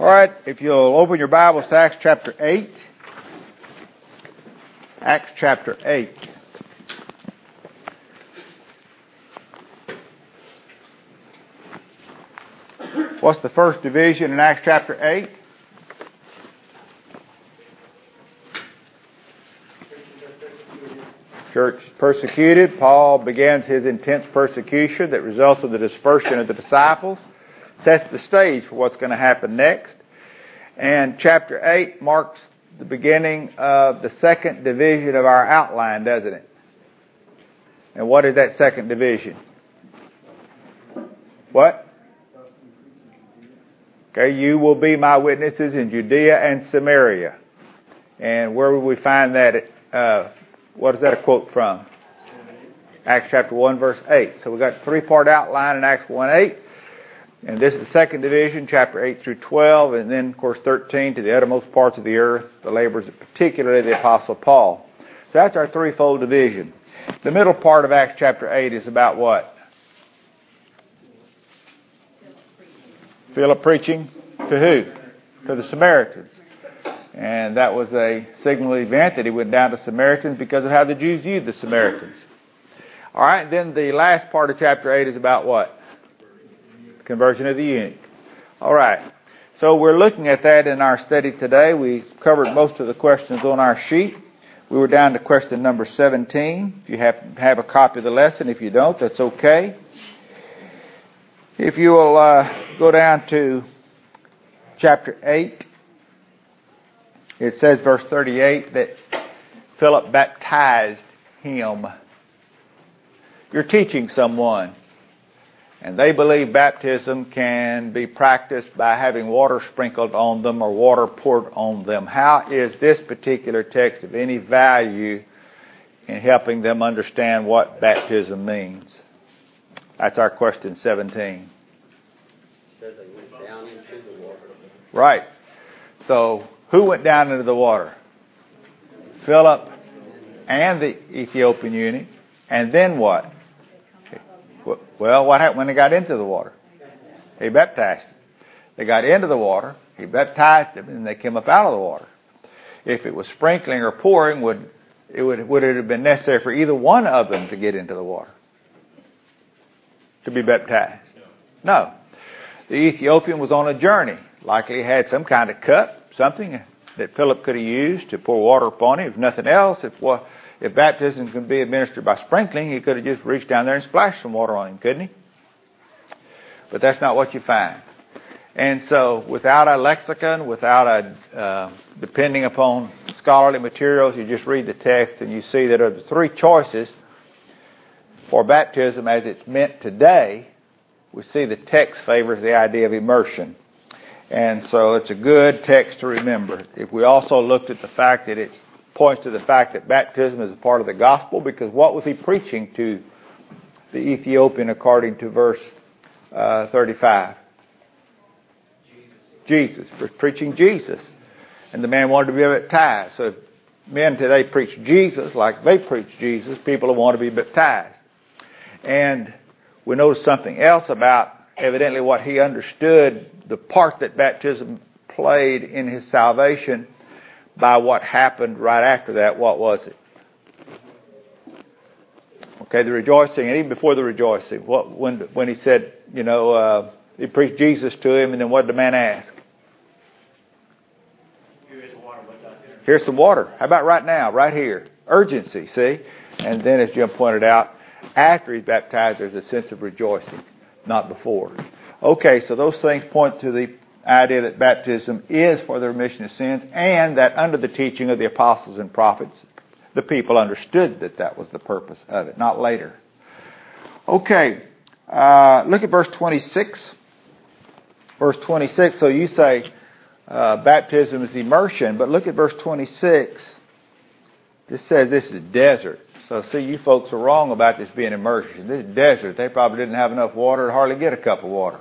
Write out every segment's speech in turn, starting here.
All right, if you'll open your Bibles to Acts chapter 8. Acts chapter 8. What's the first division in Acts chapter 8? Church persecuted. Paul begins his intense persecution that results in the dispersion of the disciples. Sets the stage for what's going to happen next. And chapter 8 marks the beginning of the second division of our outline, doesn't it? And what is that second division? What? Okay, you will be my witnesses in Judea and Samaria. And where will we find that? What is that a quote from? Acts chapter 1, verse 8. So we've got a three-part outline in Acts 1:8. And this is the second division, chapter 8 through 12, and then, of course, 13 to the uttermost parts of the earth, the labors, particularly the Apostle Paul. So that's our threefold division. The middle part of Acts chapter 8 is about what? Philip preaching to who? To the Samaritans. And that was a signal event that he went down to Samaritans because of how the Jews viewed the Samaritans. All right, then the last part of chapter 8 is about what? Conversion of the eunuch. All right. So we're looking at that in our study today. We covered most of the questions on our sheet. We were down to question number 17. If you have a copy of the lesson, if you don't, that's okay. If you will go down to chapter 8, it says, verse 38, that Philip baptized him. You're teaching someone, and they believe baptism can be practiced by having water sprinkled on them or water poured on them. How is this particular text of any value in helping them understand what baptism means? That's our question 17. It says they went down into the water. Right. So, who went down into the water? Philip and the Ethiopian eunuch. And then what? Well, what happened when they got into the water? He baptized them. They got into the water, he baptized them, and they came up out of the water. If it was sprinkling or pouring, would it have been necessary for either one of them to get into the water? To be baptized? No. The Ethiopian was on a journey. Likely had some kind of cup, something that Philip could have used to pour water upon him. If nothing else, if baptism can be administered by sprinkling, he could have just reached down there and splashed some water on him, couldn't he? But that's not what you find. And so, without a lexicon, depending upon scholarly materials, you just read the text and you see that of the three choices for baptism as it's meant today, we see the text favors the idea of immersion. And so it's a good text to remember. If we also looked at the fact that it points to the fact that baptism is a part of the gospel, because what was he preaching to the Ethiopian according to verse 35? Jesus. He was preaching Jesus. And the man wanted to be baptized. So if men today preach Jesus like they preach Jesus, people will want to be baptized. And we notice something else about evidently what he understood, the part that baptism played in his salvation by what happened right after that. What was it? Okay, the rejoicing, and even before the rejoicing, when he said, he preached Jesus to him, and then what did the man ask? Here's some water. How about right now, right here? Urgency, see? And then, as Jim pointed out, after he's baptized, there's a sense of rejoicing, not before. Okay, so those things point to the idea that baptism is for the remission of sins, and that under the teaching of the apostles and prophets, the people understood that that was the purpose of it, not later. Okay, look at verse 26. Verse 26, so you say baptism is immersion, but look at verse 26. This says this is desert. So see, you folks are wrong about this being immersion. This is desert. They probably didn't have enough water to hardly get a cup of water.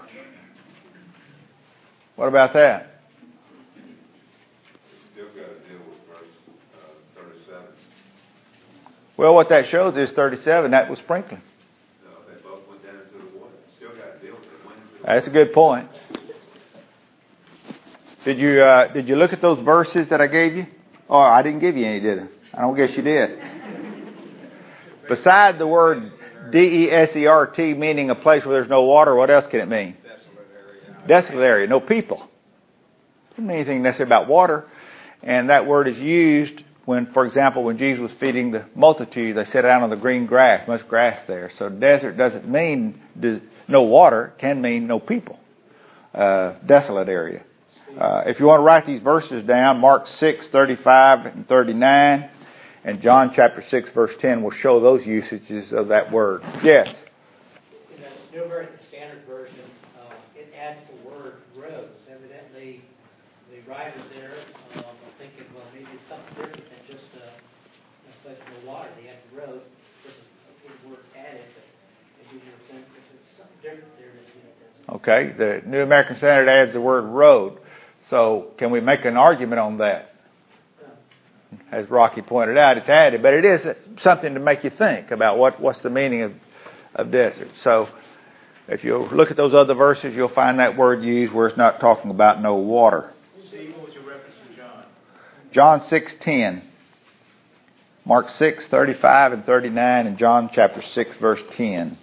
What about that? Still got to deal with verse 37. Well, what that shows is 37. That was sprinkling. No, they both went down into the water. Still got to deal with it. That's a good point. Did you look at those verses that I gave you? Oh, I didn't give you any, did I? I don't guess you did. Beside the word desert, meaning a place where there's no water, what else can it mean? Desolate area, no people. Doesn't mean anything necessarily about water. And that word is used when, for example, when Jesus was feeding the multitude, they sat down on the green grass, much grass there. So desert doesn't mean no water, it can mean no people. Desolate area. If you want to write these verses down, Mark 6:35 and 39, and John chapter 6, verse 10 will show those usages of that word. Yes? In the New American Standard Version, it adds the word roads. Evidently, the writer there, I'm thinking, well, maybe it's something different than just a place with no water. They had the road. This is a word added, but it gives you a sense that it's something different there. Okay, the New American Standard adds the word road. So can we make an argument on that? As Rocky pointed out, it's added, but it is something to make you think about what's the meaning of desert. So if you look at those other verses, you'll find that word used where it's not talking about no water. See, what was your reference to John? John 6:10, Mark 6:35 and 39, and John chapter 6, verse 10.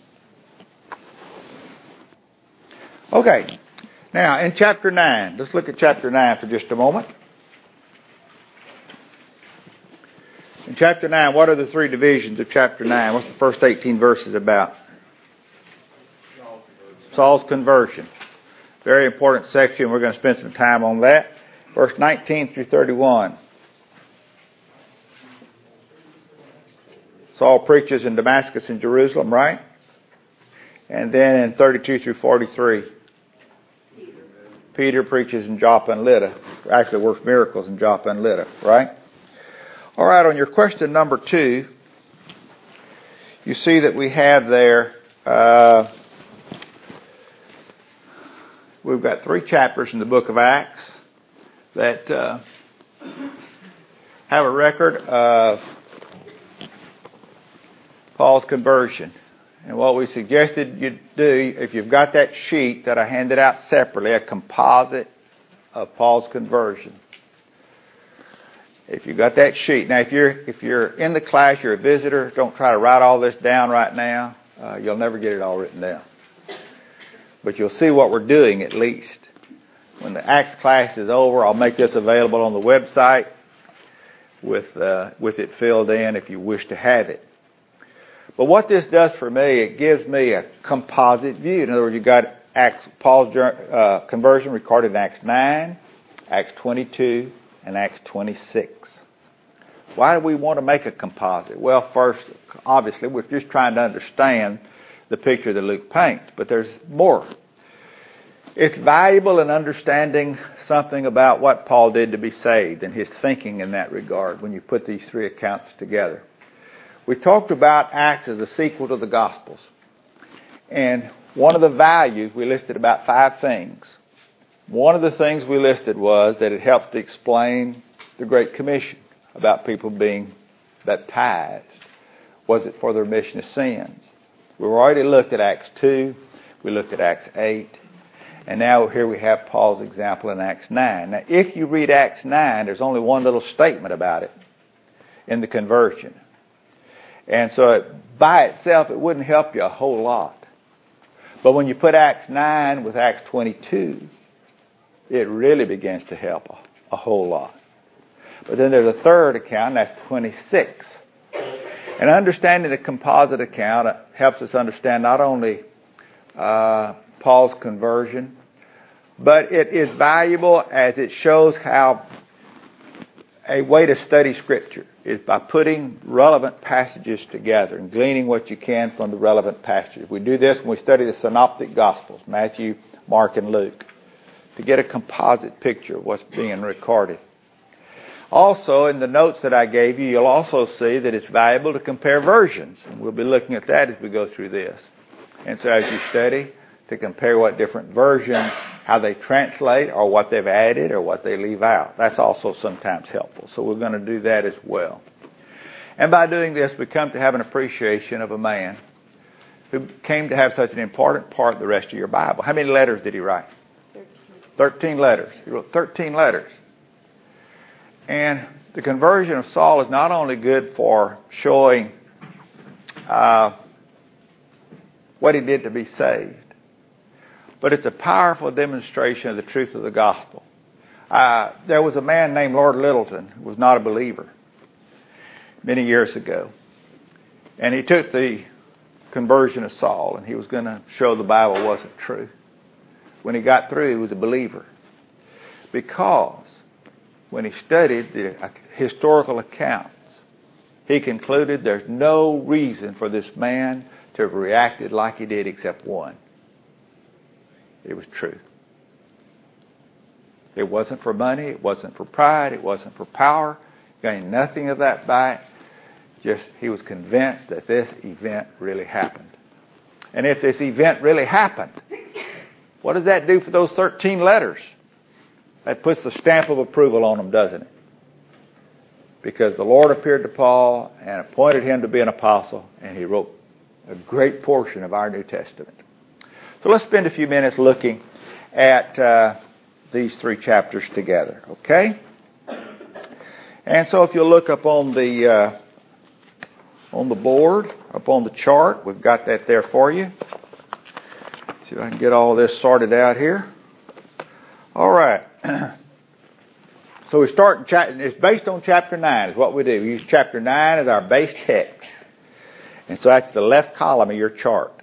Okay, now in chapter 9, let's look at chapter 9 for just a moment. In chapter 9, what are the three divisions of chapter 9? What's the first 18 verses about? Saul's conversion. Very important section. We're going to spend some time on that. Verse 19 through 31. Saul preaches in Damascus and Jerusalem, right? And then in 32 through 43. Peter preaches in Joppa and Lydda. Actually works miracles in Joppa and Lydda, right? All right, on your question number 2, you see that we have there, we've got 3 chapters in the book of Acts that have a record of Paul's conversion. And what we suggested you do, if you've got that sheet that I handed out separately, a composite of Paul's conversion. If you got that sheet. Now, if you're in the class, you're a visitor, don't try to write all this down right now. You'll never get it all written down. But you'll see what we're doing at least. When the Acts class is over, I'll make this available on the website with it filled in if you wish to have it. But what this does for me, it gives me a composite view. In other words, you've got Paul's conversion recorded in Acts 9, Acts 22, and Acts 26. Why do we want to make a composite? Well, first, obviously, we're just trying to understand the picture that Luke paints, but there's more. It's valuable in understanding something about what Paul did to be saved and his thinking in that regard when you put these 3 accounts together. We talked about Acts as a sequel to the Gospels. And one of the values, we listed about 5 things. One of the things we listed was that it helps to explain the Great Commission about people being baptized. Was it for the remission of sins? We've already looked at Acts 2. We looked at Acts 8. And now here we have Paul's example in Acts 9. Now, if you read Acts 9, there's only one little statement about it in the conversion. And so by itself, it wouldn't help you a whole lot. But when you put Acts 9 with Acts 22, it really begins to help a whole lot. But then there's a third account, and that's 26. And understanding the composite account helps us understand not only Paul's conversion, but it is valuable as it shows how a way to study Scripture is by putting relevant passages together and gleaning what you can from the relevant passages. We do this when we study the Synoptic Gospels, Matthew, Mark, and Luke, to get a composite picture of what's being recorded. Also, in the notes that I gave you, you'll also see that it's valuable to compare versions. And we'll be looking at that as we go through this. And so as you study, to compare what different versions, how they translate, or what they've added, or what they leave out. That's also sometimes helpful. So we're going to do that as well. And by doing this, we come to have an appreciation of a man who came to have such an important part of the rest of your Bible. How many letters did he write? 13 letters. He wrote 13 letters. And the conversion of Saul is not only good for showing what he did to be saved, but it's a powerful demonstration of the truth of the gospel. There was a man named Lord Littleton who was not a believer many years ago. And he took the conversion of Saul and he was going to show the Bible wasn't true. When he got through, he was a believer. Because when he studied the historical accounts, he concluded there's no reason for this man to have reacted like he did except one. It was true. It wasn't for money. It wasn't for pride. It wasn't for power. Gained nothing of that by it. Just he was convinced that this event really happened. And if this event really happened, what does that do for those 13 letters? That puts the stamp of approval on them, doesn't it? Because the Lord appeared to Paul and appointed him to be an apostle, and he wrote a great portion of our New Testament. So let's spend a few minutes looking at these 3 chapters together, okay? And so if you'll look up on the board, up on the chart, we've got that there for you. See if I can get all this sorted out here. All right. So we start in it's based on chapter 9 is what we do. We use chapter 9 as our base text. And so that's the left column of your chart.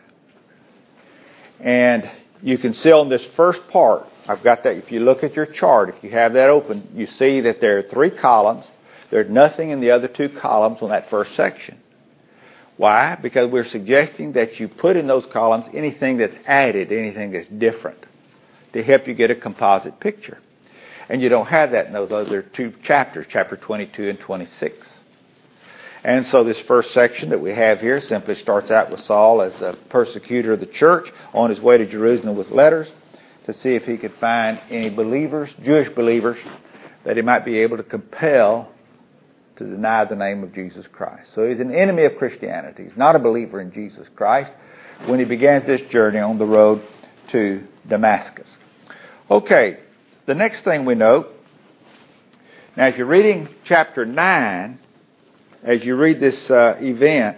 And you can see on this first part, I've got that. If you look at your chart, if you have that open, you see that there are 3 columns. There's nothing in the other 2 columns on that first section. Why? Because we're suggesting that you put in those columns anything that's added, anything that's different, to help you get a composite picture. And you don't have that in those other 2 chapters, chapter 22 and 26. And so this first section that we have here simply starts out with Saul as a persecutor of the church on his way to Jerusalem with letters to see if he could find any believers, Jewish believers, that he might be able to compel to deny the name of Jesus Christ. So he's an enemy of Christianity. He's not a believer in Jesus Christ when he begins this journey on the road to Damascus. Okay, the next thing we note, now if you're reading chapter 9, as you read this event,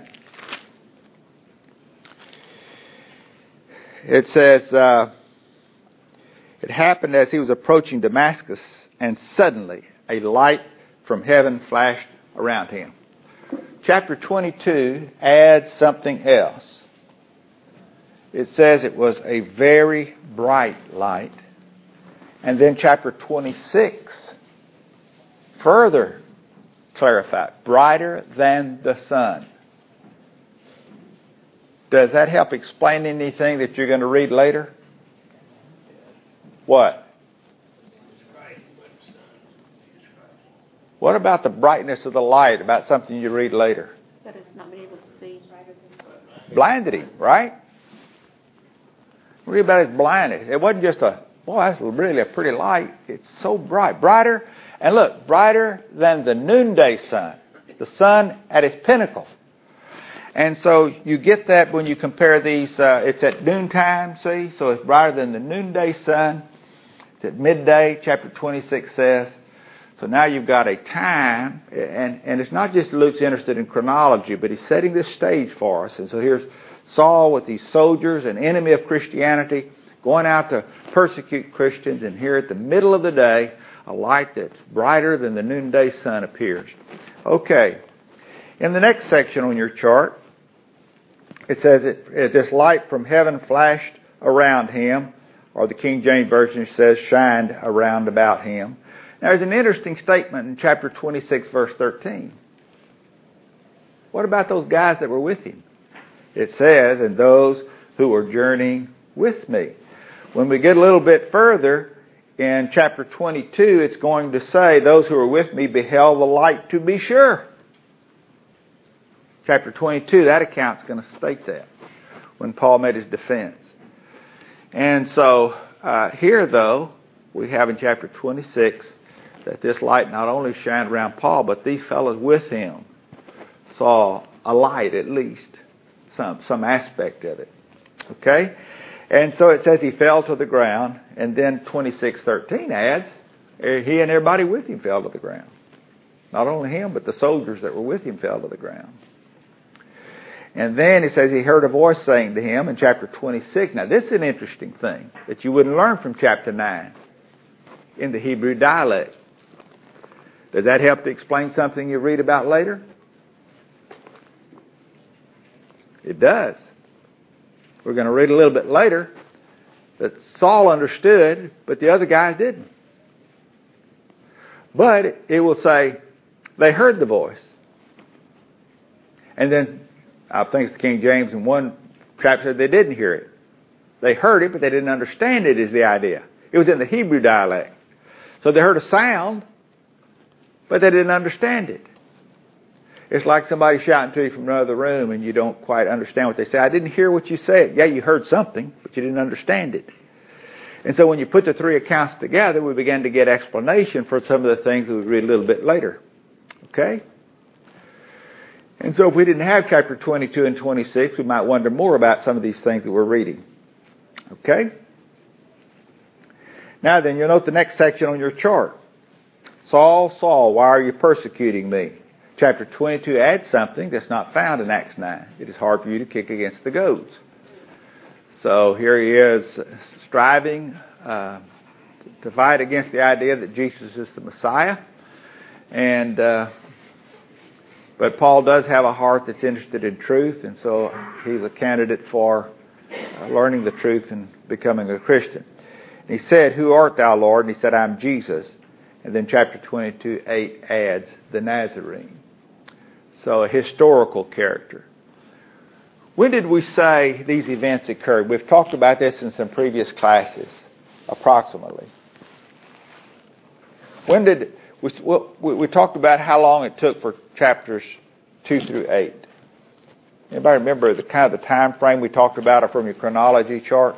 it says, it happened as he was approaching Damascus, and suddenly a light from heaven flashed around him. Chapter 22 adds something else. It says it was a very bright light. And then chapter 26 further clarified, brighter than the sun. Does that help explain anything that you're going to read later? What? What about the brightness of the light, about something you read later? That it's not been able to see. Blinded him, right? Read about his blindness. It wasn't just that's really a pretty light. It's so bright. Brighter, and look, brighter than the noonday sun. The sun at its pinnacle. And so you get that when you compare these. It's at noontime, see? So it's brighter than the noonday sun. It's at midday, chapter 26 says. So now you've got a time, and it's not just Luke's interested in chronology, but he's setting this stage for us. And so here's Saul with these soldiers, an enemy of Christianity, going out to persecute Christians, and here at the middle of the day, a light that's brighter than the noonday sun appears. Okay, in the next section on your chart, it says this light from heaven flashed around him, or the King James Version says shined around about him. Now, there's an interesting statement in chapter 26, verse 13. What about those guys that were with him? It says, and those who were journeying with me. When we get a little bit further, in chapter 22, it's going to say, those who were with me beheld the light to be sure. Chapter 22, that account's going to state that when Paul made his defense. And so here, though, we have in chapter 26 that this light not only shined around Paul, but these fellows with him saw a light, at least some aspect of it. Okay? And so it says he fell to the ground, and then 26:13 adds, he and everybody with him fell to the ground. Not only him, but the soldiers that were with him fell to the ground. And then it says he heard a voice saying to him in chapter 26. Now this is an interesting thing that you wouldn't learn from chapter 9 in the Hebrew dialect. Does that help to explain something you read about later? It does. We're going to read a little bit later that Saul understood, but the other guys didn't. But it will say they heard the voice. And then I think it's the King James in one chapter said they didn't hear it. They heard it, but they didn't understand it is the idea. It was in the Hebrew dialect. So they heard a sound, but they didn't understand it. It's like somebody shouting to you from another room and you don't quite understand what they say. I didn't hear what you said. Yeah, you heard something, but you didn't understand it. And so when you put the three accounts together, we began to get explanation for some of the things we would read a little bit later. Okay? And so if we didn't have chapter 22 and 26, we might wonder more about some of these things that we're reading. Okay? Now then, you'll note the next section on your chart. Saul, Saul, why are you persecuting me? Chapter 22 adds something that's not found in Acts 9. It is hard for you to kick against the goads. So here he is striving to fight against the idea that Jesus is the Messiah. And but Paul does have a heart that's interested in truth, and so he's a candidate for learning the truth and becoming a Christian. And he said, "Who art thou, Lord?" And he said, "I'm Jesus." And then chapter 22:8 adds the Nazarene. So a historical character. When did we say these events occurred? We've talked about this in some previous classes, approximately. When did we talked about how long it took for chapters 2 through 8? Anybody remember the kind of the time frame we talked about from your chronology chart?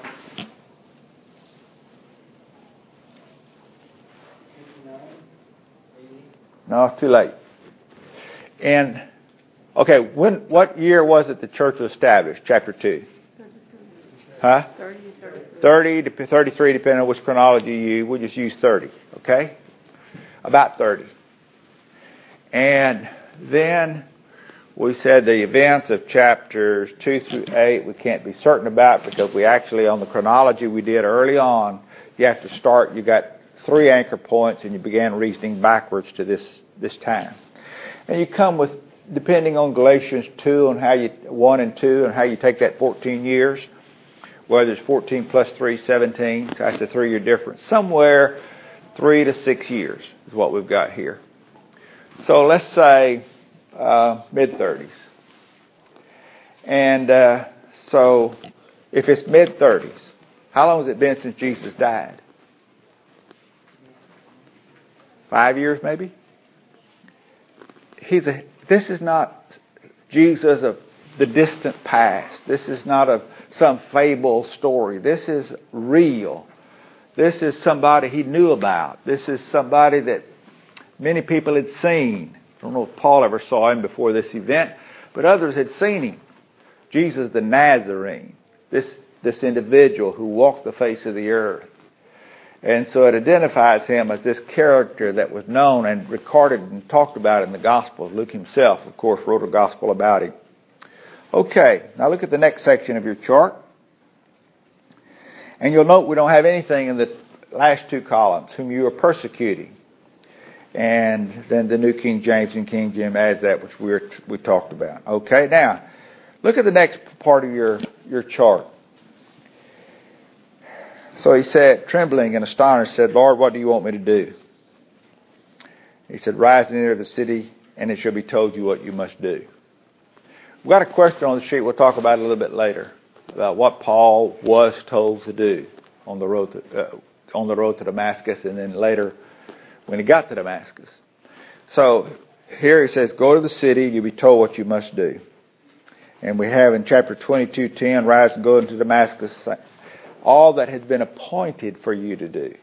No, it's too late. And okay, what year was it the church was established? Chapter 2. Huh? 30 to 33, depending on which chronology you use. We'll just use 30, okay? About 30. And then we said the events of chapters 2 through 8 we can't be certain about because we actually, on the chronology we did early on, you have to start, you got 3 anchor points and you began reasoning backwards to this time. And you come with, depending on Galatians 2 on how you 1 and 2 and how you take that 14 years, whether it's 14 plus 3, 17, so that's a 3-year difference. Somewhere 3 to 6 years is what we've got here. So let's say mid-30s. And so if it's mid-30s, how long has it been since Jesus died? 5 years maybe? This is not Jesus of the distant past. This is not of some fable story. This is real. This is somebody he knew about. This is somebody that many people had seen. I don't know if Paul ever saw him before this event, but others had seen him. Jesus the Nazarene, this individual who walked the face of the earth. And so it identifies him as this character that was known and recorded and talked about in the Gospels. Luke himself, of course, wrote a Gospel about him. Okay, now look at the next section of your chart. And you'll note we don't have anything in the last 2 columns, whom you are persecuting. And then the New King James and King James adds that, which we talked about. Okay, now, look at the next part of your chart. So he said, trembling and astonished, said, "Lord, what do you want me to do?" He said, "Rise and enter the city, and it shall be told you what you must do." We've got a question on the sheet we'll talk about a little bit later, about what Paul was told to do on the road to Damascus, and then later when he got to Damascus. So here he says, "Go to the city, you'll be told what you must do." And we have in chapter 22:10, "Rise and go into Damascus, all that has been appointed for you to do."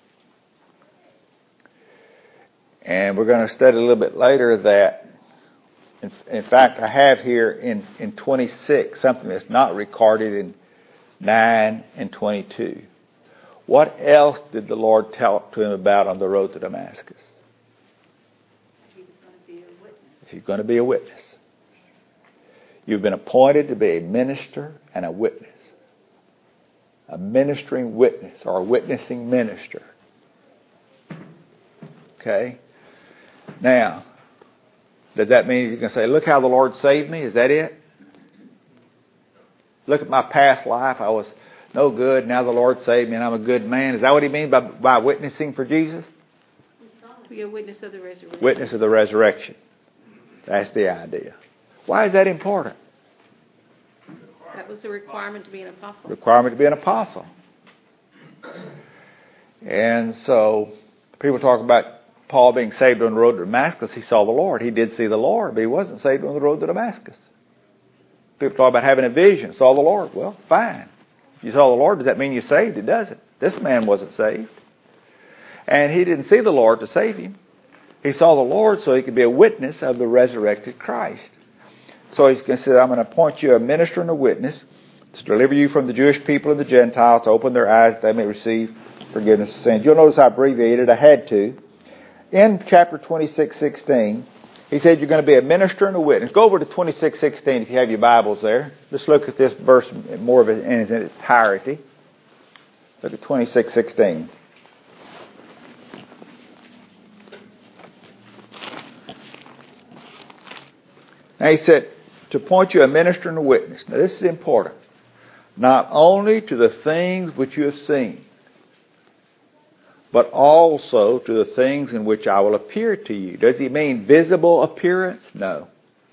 And we're going to study a little bit later that, in fact, I have here in 26 something that's not recorded in 9 and 22. What else did the Lord talk to him about on the road to Damascus? He was going to be a witness. If you're going to be a witness, you've been appointed to be a minister and a witness. A ministering witness or a witnessing minister. Okay? Now, does that mean you can say, look how the Lord saved me? Is that it? Look at my past life. I was no good. Now the Lord saved me and I'm a good man. Is that what he means by witnessing for Jesus? Be a witness of the resurrection. Witness of the resurrection. That's the idea. Why is that important? That was the requirement to be an apostle. Requirement to be an apostle. And so people talk about Paul being saved on the road to Damascus. He saw the Lord. He did see the Lord, but he wasn't saved on the road to Damascus. People talk about having a vision. Saw the Lord. Well, fine. If you saw the Lord, does that mean you're saved? It doesn't. This man wasn't saved. And he didn't see the Lord to save him. He saw the Lord so he could be a witness of the resurrected Christ. So he said, I'm going to appoint you a minister and a witness to deliver you from the Jewish people and the Gentiles, to open their eyes that they may receive forgiveness of sins. You'll notice I abbreviated. I had to. In chapter 26:16, he said you're going to be a minister and a witness. Go over to 26:16 if you have your Bibles there. Let's look at this verse more of it in its entirety. Look at 26:16. Now he said, to appoint you a minister and a witness. Now this is important. Not only to the things which you have seen, but also to the things in which I will appear to you. Does he mean visible appearance? No.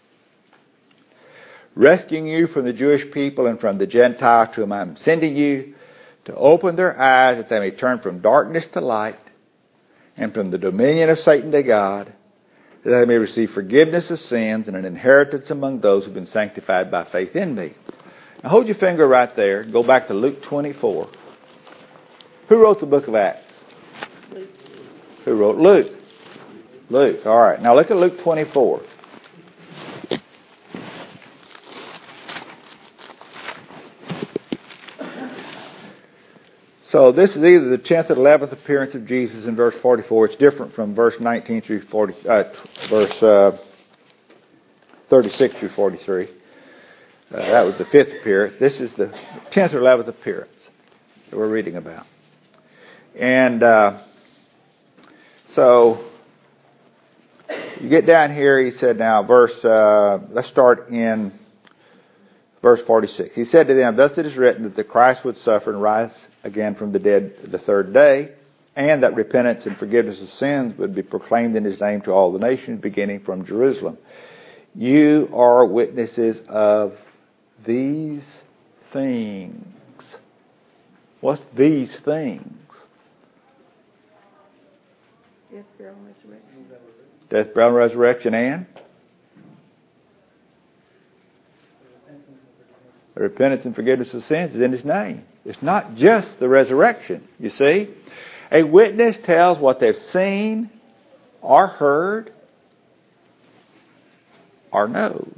Rescuing you from the Jewish people and from the Gentiles to whom I am sending you, to open their eyes that they may turn from darkness to light and from the dominion of Satan to God, that they may receive forgiveness of sins and an inheritance among those who have been sanctified by faith in me. Now hold your finger right there. Go back to Luke 24. Who wrote the book of Acts? Luke. Who wrote Luke? Luke. All right. Now look at Luke 24. So this is either the 10th or 11th appearance of Jesus in verse 44. It's different from verse 19 through 40, verse 36 through 43. That was the 5th appearance. This is the 10th or 11th appearance that we're reading about. And so you get down here, he said, now let's start in verse 46. He said to them, thus it is written that the Christ would suffer and rise again from the dead the third day, and that repentance and forgiveness of sins would be proclaimed in his name to all the nations, beginning from Jerusalem. You are witnesses of these things. What's these things? Death, burial, and resurrection. Death, burial, and resurrection, and the repentance and forgiveness of sins is in his name. It's not just the resurrection, you see. A witness tells what they've seen or heard or knows.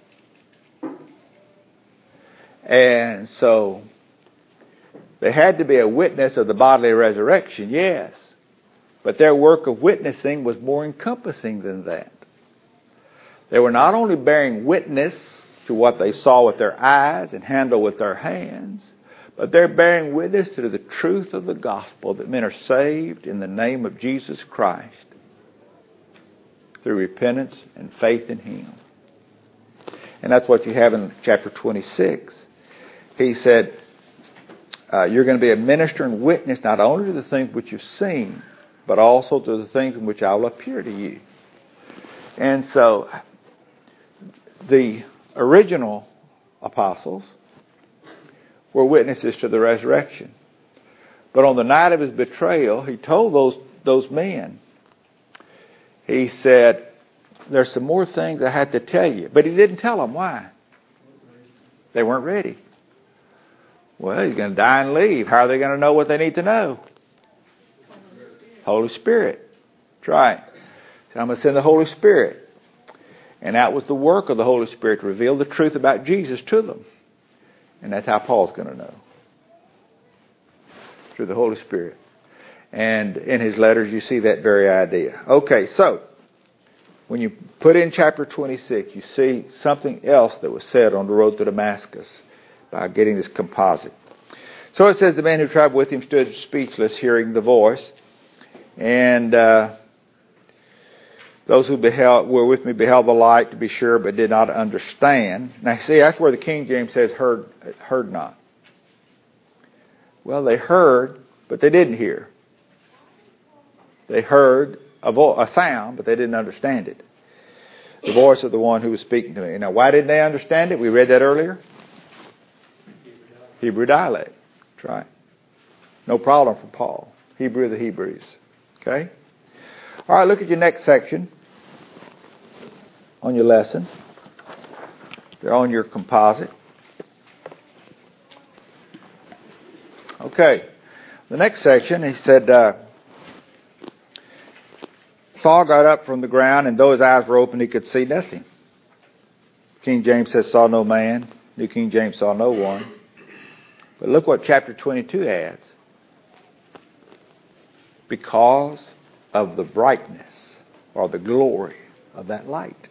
And so they had to be a witness of the bodily resurrection, yes. But their work of witnessing was more encompassing than that. They were not only bearing witness to what they saw with their eyes and handled with their hands, but they're bearing witness to the truth of the gospel that men are saved in the name of Jesus Christ through repentance and faith in him. And that's what you have in chapter 26. He said, you're going to be a minister and witness not only to the things which you've seen, but also to the things in which I will appear to you. And so the original apostles were witnesses to the resurrection. But on the night of his betrayal, he told those men, he said, there's some more things I had to tell you. But he didn't tell them why. They weren't ready. Well, he's going to die and leave. How are they going to know what they need to know? Holy Spirit. That's right. So I'm going to send the Holy Spirit. And that was the work of the Holy Spirit, to reveal the truth about Jesus to them. And that's how Paul's going to know. through the Holy Spirit. And in his letters, you see that very idea. Okay, so when you put in chapter 26, you see something else that was said on the road to Damascus by getting this composite. So it says the man who traveled with him stood speechless, hearing the voice. And those who were with me beheld the light, to be sure, but did not understand. Now, see, that's where the King James says heard not. Well, they heard, but they didn't hear. They heard a sound, but they didn't understand it. The voice of the one who was speaking to me. Now, why didn't they understand it? We read that earlier. Hebrew dialect. That's right. No problem for Paul. Hebrew of the Hebrews. Okay? All right, look at your next section on your lesson. They're on your composite. Okay. The next section, he said, Saul got up from the ground, and though his eyes were open, he could see nothing. King James says, saw no man. New King James saw no one. But look what chapter 22 adds. Because of the brightness or the glory of that light.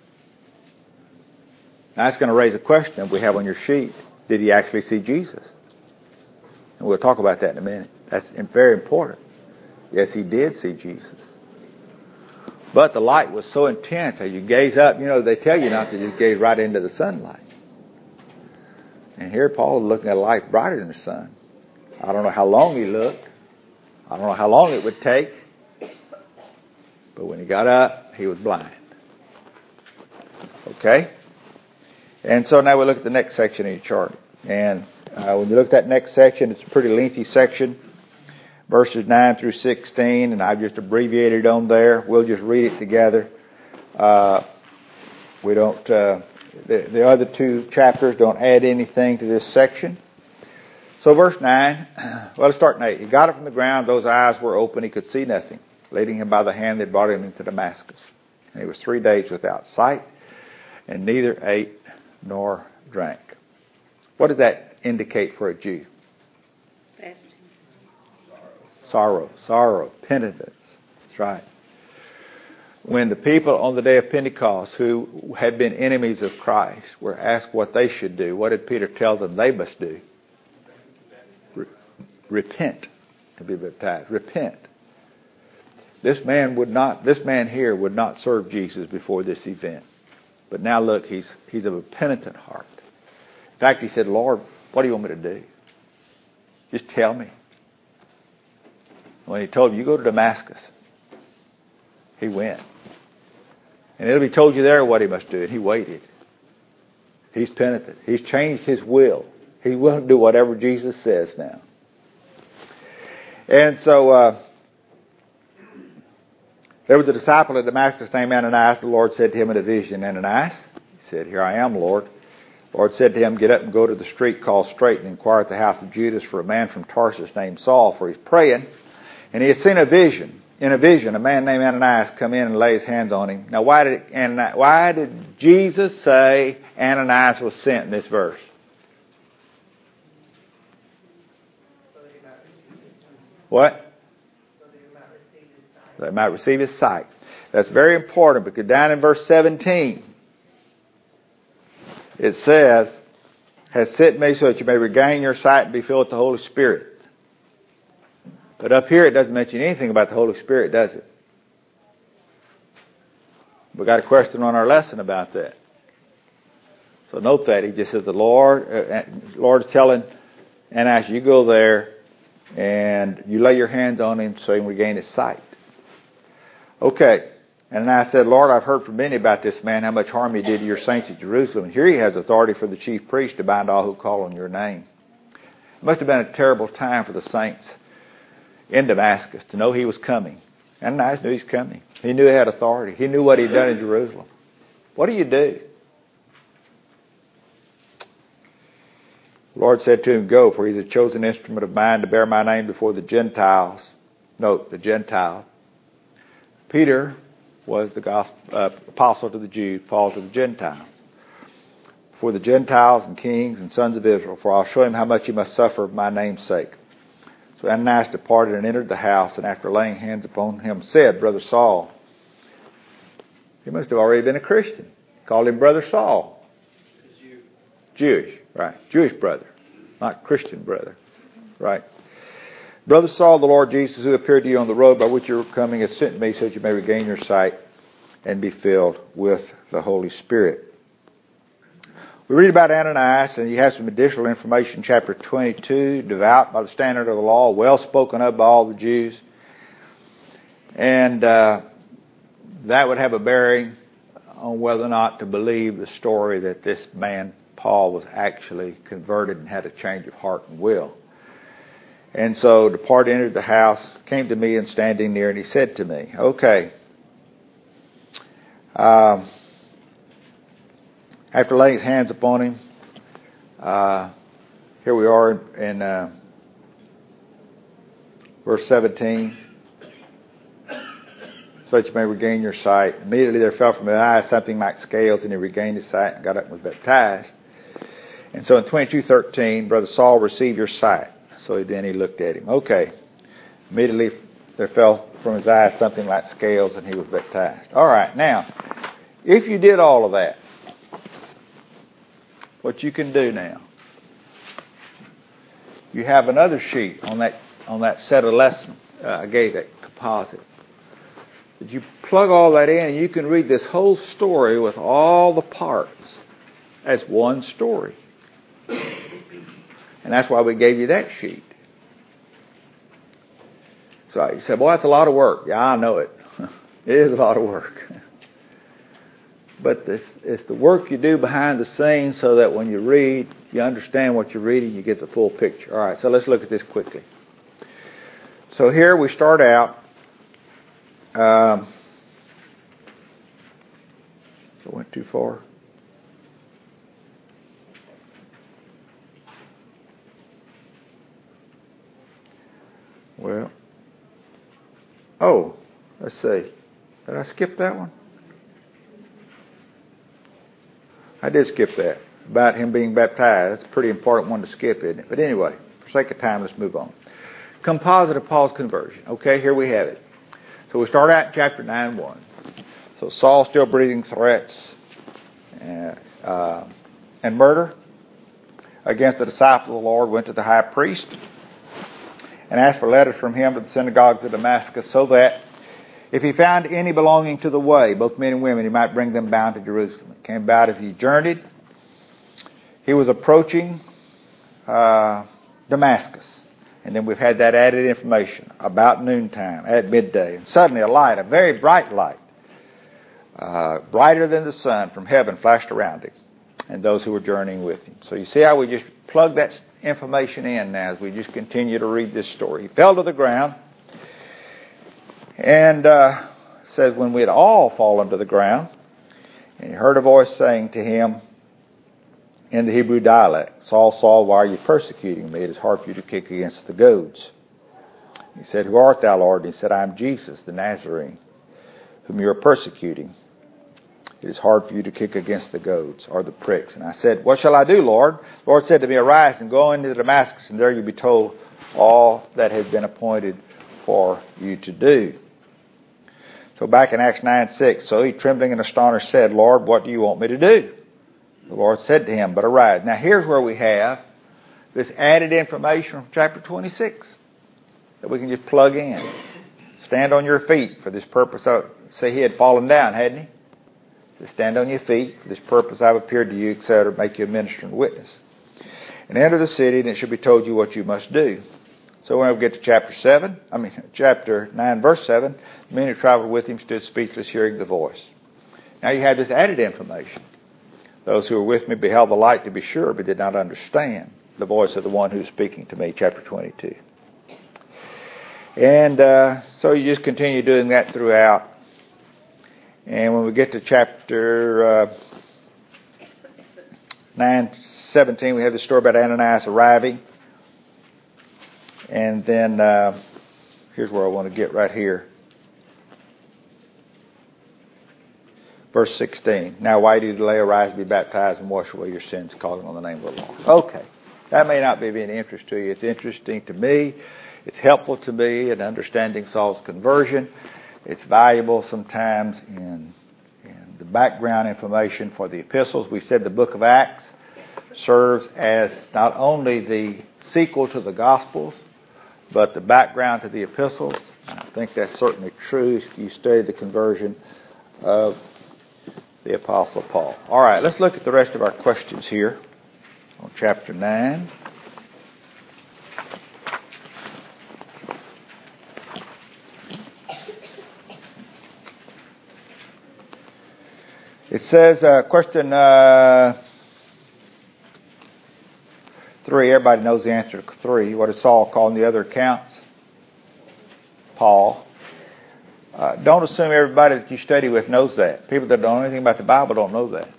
Now that's going to raise a question we have on your sheet. Did he actually see Jesus? And we'll talk about that in a minute. That's very important. Yes, he did see Jesus. But the light was so intense as you gaze up, they tell you not to just gaze right into the sunlight. And here Paul is looking at a light brighter than the sun. I don't know how long he looked. I don't know how long it would take. But when he got up, he was blind. Okay? And so now we look at the next section in your chart. And when you look at that next section, it's a pretty lengthy section. Verses 9 through 16, and I've just abbreviated on there. We'll just read it together. We don't. The other two chapters don't add anything to this section. So verse 9, well, let's start in 8. He got up from the ground, those eyes were open, he could see nothing. Leading him by the hand, they brought him into Damascus. And he was 3 days without sight, and neither ate nor drank. What does that indicate for a Jew? Sorrow, penitence. That's right. When the people on the day of Pentecost who had been enemies of Christ were asked what they should do, what did Peter tell them they must do? Repent to be baptized. Repent. This man here would not serve Jesus before this event. But now look, he's of a penitent heart. In fact, he said, Lord, what do you want me to do? Just tell me. When he told him, you go to Damascus, he went. And it'll be told you there what he must do. And he waited. He's penitent. He's changed his will. He won't do whatever Jesus says now. And so there was a disciple at Damascus named Ananias. The Lord said to him in a vision, Ananias? He said, here I am, Lord. The Lord said to him, get up and go to the street called Straight and inquire at the house of Judas for a man from Tarsus named Saul, for he's praying. And he had seen a vision. In a vision, a man named Ananias come in and lay his hands on him. Now, why did Jesus say Ananias was sent in this verse? What? So they might receive his sight. That's very important because down in verse 17, it says, has sent me so that you may regain your sight and be filled with the Holy Spirit. But up here it doesn't mention anything about the Holy Spirit, does it? We got a question on our lesson about that. So note that. He just says the Lord's telling Ananias, you go there and you lay your hands on him so he can regain his sight. Okay. And I said, Lord, I've heard from many about this man, how much harm he did to your saints at Jerusalem. And here he has authority for the chief priest to bind all who call on your name. It must have been a terrible time for the saints in Damascus to know he was coming. Ananias knew he's coming. He knew he had authority. He knew what he'd done in Jerusalem. What do you do? The Lord said to him, go, for he's a chosen instrument of mine to bear my name before the Gentiles. Note, the Gentiles. Peter was the apostle to the Jews, Paul to the Gentiles. For the Gentiles and kings and sons of Israel, for I'll show him how much he must suffer for my name's sake. So Ananias departed and entered the house, and after laying hands upon him, said, Brother Saul. He must have already been a Christian. Called him Brother Saul. Jewish, right. Jewish brother, not Christian brother, right. Brother Saul, the Lord Jesus, who appeared to you on the road by which you were coming, has sent me so that you may regain your sight and be filled with the Holy Spirit. We read about Ananias, and you have some additional information. Chapter 22, devout by the standard of the law, well spoken of by all the Jews. And that would have a bearing on whether or not to believe the story that this man, Paul, was actually converted and had a change of heart and will. And so departed, entered the house, came to me and standing near, and he said to me, okay, after laying his hands upon him, here we are in verse 17. So that you may regain your sight. Immediately there fell from his eyes something like scales, and he regained his sight and got up and was baptized. And so in 22:13, Brother Saul, receive your sight. So then he looked at him. Okay. Immediately there fell from his eyes something like scales, and he was baptized. All right. Now, if you did all of that, what you can do now, you have another sheet on that set of lessons I gave, that composite. But you plug all that in, and you can read this whole story with all the parts as one story. And that's why we gave you that sheet. So you said, boy, that's a lot of work. Yeah, I know it. It is a lot of work. But it's the work you do behind the scenes so that when you read, you understand what you're reading, you get the full picture. All right, so let's look at this quickly. So here we start out. So I went too far. Well, let's see. Did I skip that one? I did skip that. About him being baptized. That's a pretty important one to skip, isn't it? But anyway, for sake of time, let's move on. Composite of Paul's conversion. Okay, here we have it. So we start out in chapter 9:1. So Saul still breathing threats and murder against the disciple of the Lord, went to the high priest and asked for letters from him to the synagogues of Damascus, so that if he found any belonging to the way, both men and women, he might bring them bound to Jerusalem. It came about as he journeyed. He was approaching Damascus. And then we've had that added information about noontime, at midday. And suddenly a light, a very bright light, brighter than the sun from heaven flashed around him and those who were journeying with him. So you see how we just plug that information in now as we just continue to read this story. He fell to the ground and says, when we had all fallen to the ground, and he heard a voice saying to him in the Hebrew dialect, Saul, Saul, why are you persecuting me? It is hard for you to kick against the goads. He said, who art thou, Lord? And he said, I am Jesus, the Nazarene, whom you are persecuting. It is hard for you to kick against the goads or the pricks. And I said, what shall I do, Lord? The Lord said to me, arise and go into Damascus, and there you'll be told all that has been appointed for you to do. So back in Acts 9:6, so he, trembling and astonished, said, Lord, what do you want me to do? The Lord said to him, but arise. Now here's where we have this added information from chapter 26 that we can just plug in. Stand on your feet for this purpose. Say he had fallen down, hadn't he? So stand on your feet for this purpose. I've appeared to you, etc. Make you a minister and witness. And enter the city, and it shall be told you what you must do. So when we get to chapter 9, verse 7, the men who traveled with him stood speechless, hearing the voice. Now you have this added information. Those who were with me beheld the light, to be sure, but did not understand the voice of the one who was speaking to me, chapter 22. And so you just continue doing that throughout. And when we get to chapter 9:17, we have the story about Ananias arriving. And then here's where I want to get right here. Verse 16. Now why do you delay? Arise, be baptized, and wash away your sins, calling on the name of the Lord. Okay. That may not be of any interest to you. It's interesting to me. It's helpful to me in understanding Saul's conversion. It's valuable sometimes in the background information for the epistles. We said the book of Acts serves as not only the sequel to the Gospels, but the background to the epistles. And I think that's certainly true if you study the conversion of the Apostle Paul. All right, let's look at the rest of our questions here on chapter 9. It says, question 3, everybody knows the answer to 3. What is Saul called in the other accounts? Paul. Don't assume everybody that you study with knows that. People that don't know anything about the Bible don't know that.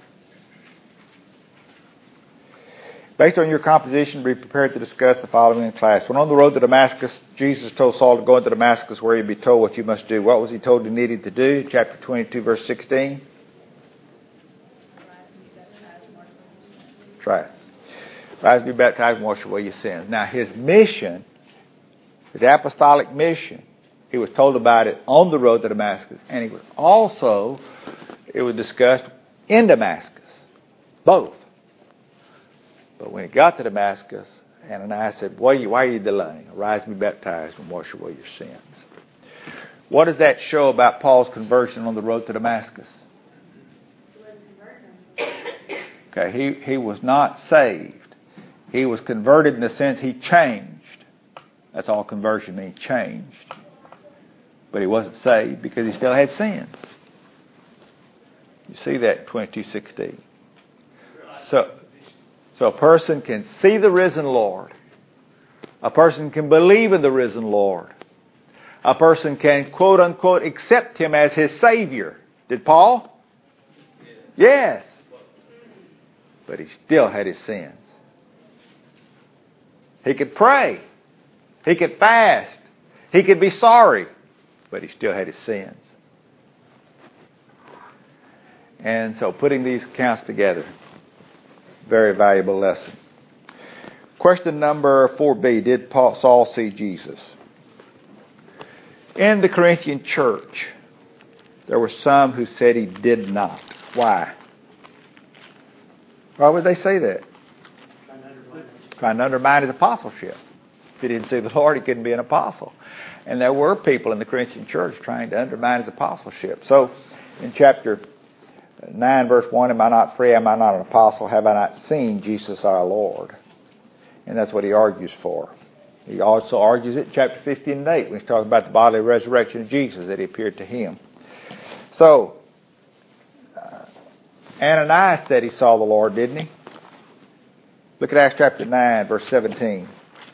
Based on your composition, be prepared to discuss the following in class. When on the road to Damascus, Jesus told Saul to go into Damascus where he'd be told what you must do. What was he told he needed to do? Chapter 22, verse 16. That's right. Rise, be baptized, and wash away your sins. Now, his mission, his apostolic mission, he was told about it on the road to Damascus, and he was also, it was discussed in Damascus. Both. But when he got to Damascus, Ananias said, why are you delaying? Arise and be baptized and wash away your sins. What does that show about Paul's conversion on the road to Damascus? Okay, he was not saved. He was converted in the sense he changed. That's all conversion means, changed. But he wasn't saved because he still had sins. You see that in 22:16. So a person can see the risen Lord. A person can believe in the risen Lord. A person can, quote unquote, accept him as his Savior. Did Paul? Yes. But he still had his sins. He could pray. He could fast. He could be sorry. But he still had his sins. And so putting these accounts together, very valuable lesson. Question number 4b, did Saul see Jesus? In the Corinthian church, there were some who said he did not. Why? Why would they say that? Trying to undermine his apostleship. If he didn't see the Lord, he couldn't be an apostle. And there were people in the Corinthian church trying to undermine his apostleship. So, in chapter 9, verse 1, am I not free? Am I not an apostle? Have I not seen Jesus our Lord? And that's what he argues for. He also argues it in chapter 15 and 8 when he's talking about the bodily resurrection of Jesus, that he appeared to him. So, Ananias said he saw the Lord, didn't he? Look at Acts chapter 9, verse 17.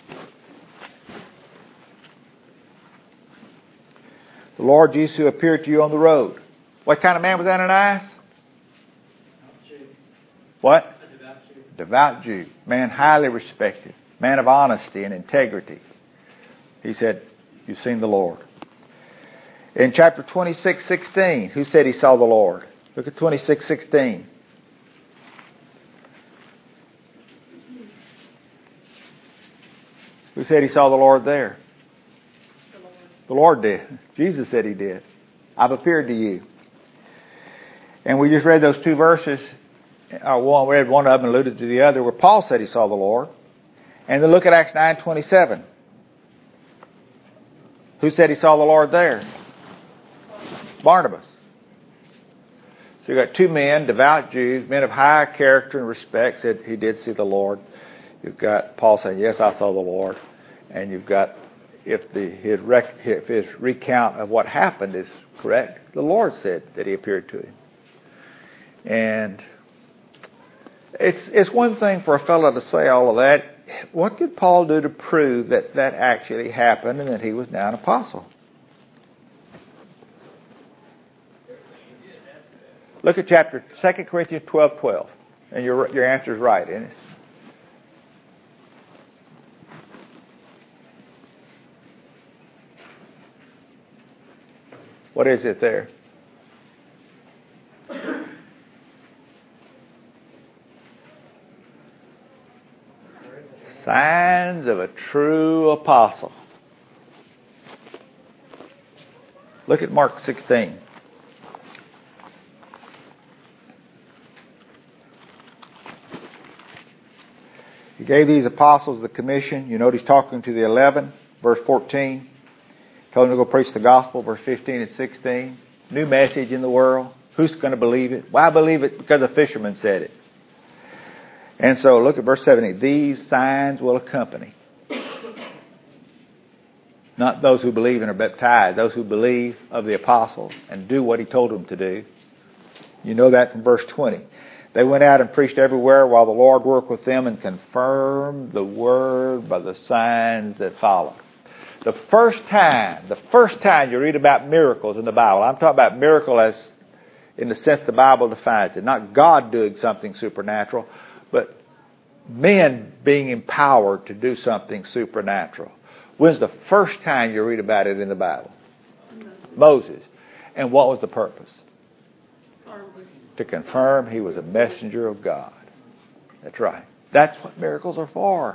The Lord Jesus who appeared to you on the road. What kind of man was Ananias? What? A devout Jew. Devout Jew. Man highly respected. Man of honesty and integrity. He said, you've seen the Lord. In chapter 26:16, who said he saw the Lord? Look at 26:16. Who said he saw the Lord there? The Lord did. Jesus said he did. I've appeared to you. And we just read those two verses. We read one of them and alluded to the other where Paul said he saw the Lord. And then look at Acts 9:27. Who said he saw the Lord there? Barnabas. So you've got two men, devout Jews, men of high character and respect, said he did see the Lord. You've got Paul saying, yes, I saw the Lord. And you've got, if his recount of what happened is correct, the Lord said that he appeared to him. And it's one thing for a fellow to say all of that. What could Paul do to prove that that actually happened and that he was now an apostle? Look at 2 Corinthians 12:12. And your answer is right, isn't it? What is it there? Signs of a true apostle. Look at Mark 16. He gave these apostles the commission. You notice he's talking to the 11, verse 14. Told them to go preach the gospel, verse 15 and 16. New message in the world. Who's going to believe it? Why believe it? Because a fisherman said it. And so look at verse 17. These signs will accompany. Not those who believe and are baptized. Those who believe of the apostle and do what he told them to do. You know that from verse 20. They went out and preached everywhere while the Lord worked with them and confirmed the word by the signs that followed. The first time you read about miracles in the Bible, I'm talking about miracle as in the sense the Bible defines it. Not God doing something supernatural, but men being empowered to do something supernatural. When's the first time you read about it in the Bible? Moses. And what was the purpose? To confirm he was a messenger of God. That's right. That's what miracles are for.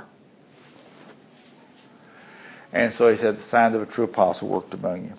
And so he said, the signs of a true apostle worked among you.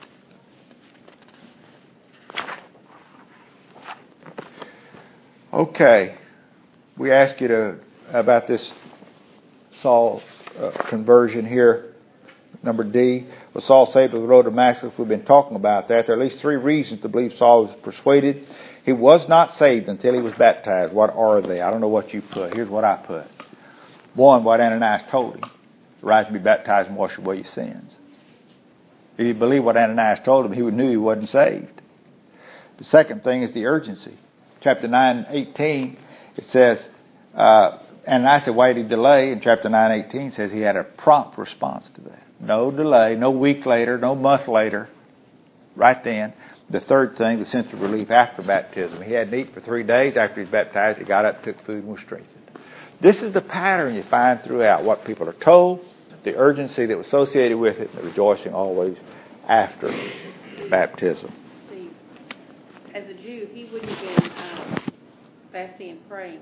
Okay. We asked you about this Saul's conversion here. Number D. Was Saul saved on the road to Damascus? We've been talking about that. There are at least 3 reasons to believe Saul was persuaded. He was not saved until he was baptized. What are they? I don't know what you put. Here's what I put. 1, what Ananias told him. Rise and be baptized and wash away your sins. If you believe what Ananias told him, he knew he wasn't saved. The second thing is the urgency. Chapter 9:18, it says, Ananias said, why did he delay? And chapter 9:18 says he had a prompt response to that. No delay, no week later, no month later. Right then. The third thing, the sense of relief after baptism. He hadn't eaten for 3 days after he was baptized. He got up, took food, and was strengthened. This is the pattern you find throughout what people are told, the urgency that was associated with it, and the rejoicing always after baptism. See, as a Jew, he wouldn't have been fasting and praying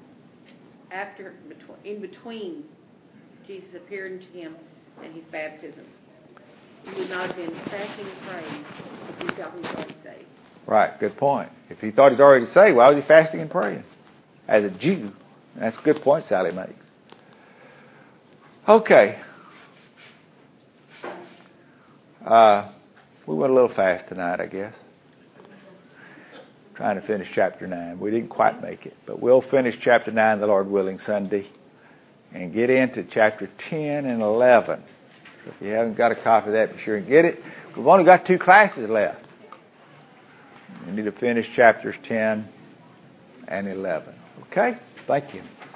in between Jesus appearing to him and his baptism. He would not have been fasting and praying if he thought he was already saved. Right, good point. If he thought he was already saved, why was he fasting and praying? As a Jew. That's a good point Sally makes. Okay. We went a little fast tonight, I guess. Trying to finish chapter 9. We didn't quite make it, but we'll finish chapter 9, the Lord willing, Sunday, and get into chapter 10 and 11. So if you haven't got a copy of that, be sure and get it. We've only got 2 classes left. We need to finish chapters 10 and 11. Okay? Thank you.